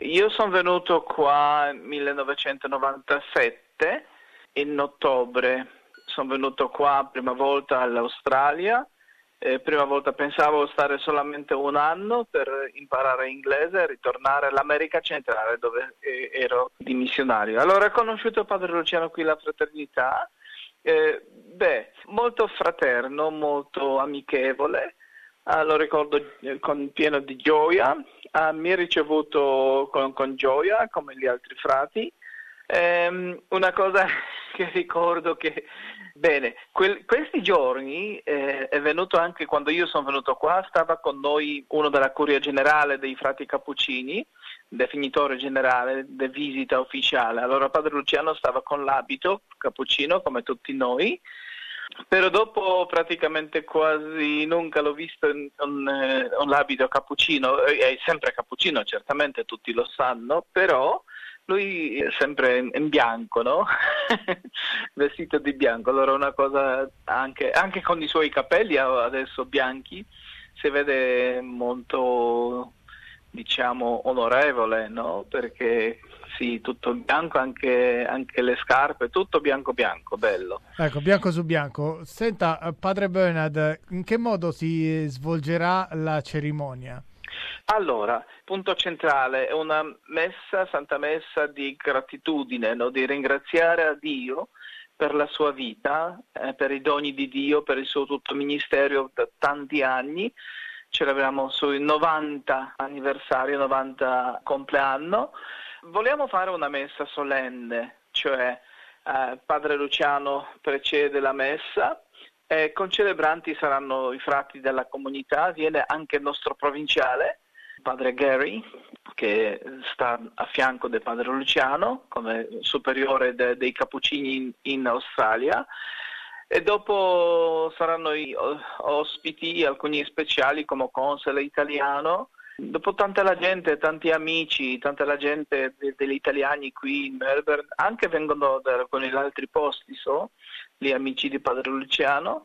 Io sono venuto qua nel 1997, in ottobre. Sono venuto qua prima volta all'Australia. Prima volta pensavo stare solamente un anno per imparare inglese e ritornare all'America centrale dove ero di missionario. Allora ho conosciuto Padre Luciano qui alla fraternità, molto fraterno, molto amichevole, lo ricordo con pieno di gioia, mi ha ricevuto con gioia come gli altri frati. Una cosa che ricordo che, questi giorni è venuto anche quando io sono venuto qua, stava con noi uno della Curia Generale dei Frati Cappuccini, definitore generale, di visita ufficiale. Allora Padre Luciano stava con l'abito cappuccino come tutti noi, però dopo praticamente quasi nunca l'ho visto con l'abito cappuccino, è sempre cappuccino, certamente tutti lo sanno, però lui è sempre in bianco, no? Vestito di bianco, allora una cosa anche con i suoi capelli adesso bianchi, si vede molto, diciamo, onorevole, no? Perché sì, tutto bianco, anche le scarpe, tutto bianco, bello. Ecco, bianco su bianco. Senta, Padre Bernard, in che modo si svolgerà la cerimonia? Allora, punto centrale è una messa, Santa Messa di gratitudine, no? Di ringraziare a Dio per la sua vita, per i doni di Dio, per il suo tutto ministero da tanti anni. Celebriamo sui 90 anniversario, 90 compleanno. Vogliamo fare una messa solenne, cioè Padre Luciano precede la messa. Concelebranti saranno i frati della comunità, viene anche il nostro provinciale, Padre Gary, che sta a fianco del Padre Luciano come superiore dei Cappuccini in Australia, e dopo saranno i ospiti, alcuni speciali come console italiano. Dopo tanta la gente, tanti amici, tanta la gente degli italiani qui in Melbourne, anche vengono da alcuni altri posti, gli amici di Padre Luciano.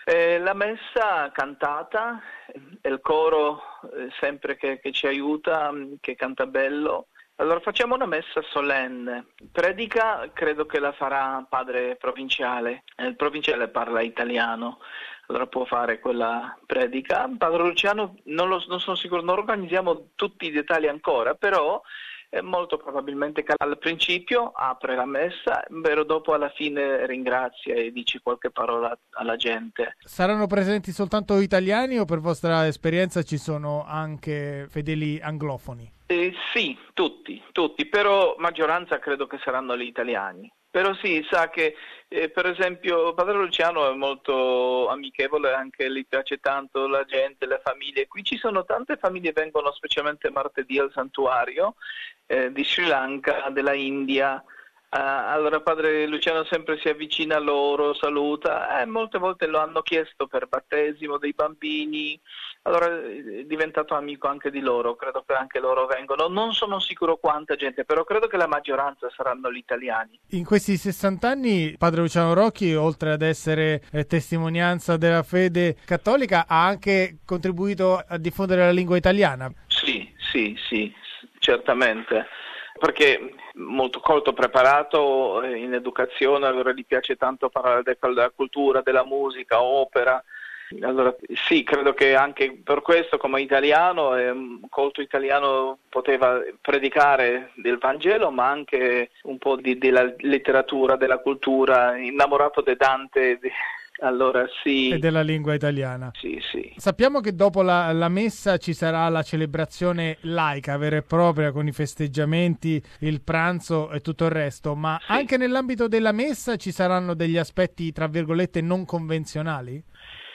La messa cantata, il coro sempre che ci aiuta, che canta bello. Allora facciamo una messa solenne. Predica credo che la farà Padre Provinciale. Il Provinciale parla italiano, allora può fare quella predica. Padre Luciano non sono sicuro, non organizziamo tutti i dettagli ancora, però molto probabilmente che al principio apre la messa, però dopo alla fine ringrazia e dice qualche parola alla gente. Saranno presenti soltanto italiani o per vostra esperienza ci sono anche fedeli anglofoni? Sì, tutti, però maggioranza credo che saranno gli italiani. Però sì, sa che per esempio Padre Luciano è molto amichevole, anche gli piace tanto la gente, le famiglie. Qui ci sono tante famiglie, vengono specialmente martedì al santuario di Sri Lanka, della India. Allora Padre Luciano sempre si avvicina a loro, saluta, molte volte lo hanno chiesto per battesimo dei bambini, allora è diventato amico anche di loro, credo che anche loro vengono, non sono sicuro quanta gente, però credo che la maggioranza saranno gli italiani. In questi 60 anni Padre Luciano Rocchi, oltre ad essere testimonianza della fede cattolica, ha anche contribuito a diffondere la lingua italiana. Sì, certamente. Perché molto colto, preparato in educazione, allora gli piace tanto parlare della cultura, della musica, opera. Allora sì, credo che anche per questo come italiano, colto italiano, poteva predicare del Vangelo, ma anche un po' della letteratura, della cultura, innamorato di Dante. Allora sì. E della lingua italiana. Sì. Sappiamo che dopo la messa ci sarà la celebrazione laica, vera e propria, con i festeggiamenti, il pranzo e tutto il resto, ma sì. Anche nell'ambito della messa ci saranno degli aspetti, tra virgolette, non convenzionali?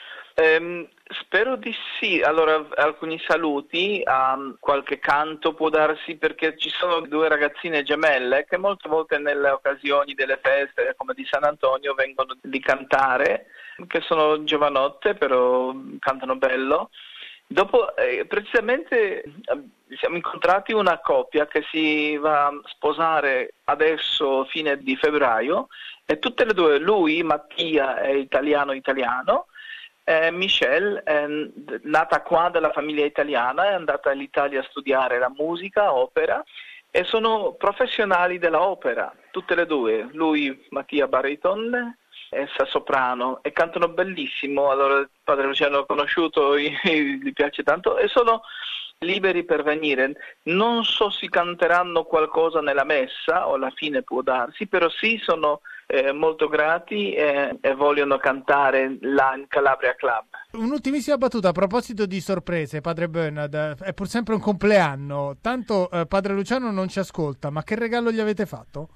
Spero di sì. Allora, alcuni saluti, qualche canto può darsi, perché ci sono due ragazzine gemelle che molte volte nelle occasioni delle feste, come di San Antonio, vengono di cantare, che sono giovanotte, però cantano bello. Dopo, precisamente, siamo incontrati una coppia che si va a sposare adesso, fine di febbraio, e tutte e due, lui, Mattia, è italiano, Michelle è nata qua dalla famiglia italiana, è andata all'Italia a studiare la musica, opera, e sono professionali della opera, tutte e due. Lui Mattia Bariton, essa soprano, e cantano bellissimo. Allora il padre Luciano l'ho conosciuto, gli piace tanto e sono liberi per venire. Non so se canteranno qualcosa nella messa o alla fine può darsi, però sì, sono molto grati e vogliono cantare là in Calabria Club. Un'ultimissima battuta a proposito di sorprese, padre Bernard, è pur sempre un compleanno, tanto padre Luciano non ci ascolta, ma che regalo gli avete fatto?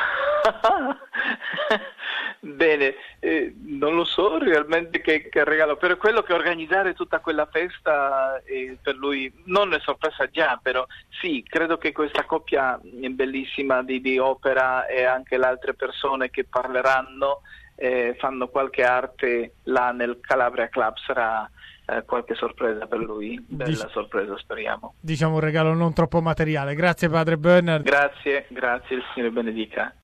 Bene, non lo so realmente che regalo, per quello che organizzare tutta quella festa per lui non è sorpresa già, però sì, credo che questa coppia bellissima di opera e anche le altre persone che parleranno fanno qualche arte là nel Calabria Club sarà qualche sorpresa per lui, bella sorpresa speriamo. Diciamo un regalo non troppo materiale. Grazie padre Bernard. Grazie, il Signore benedica.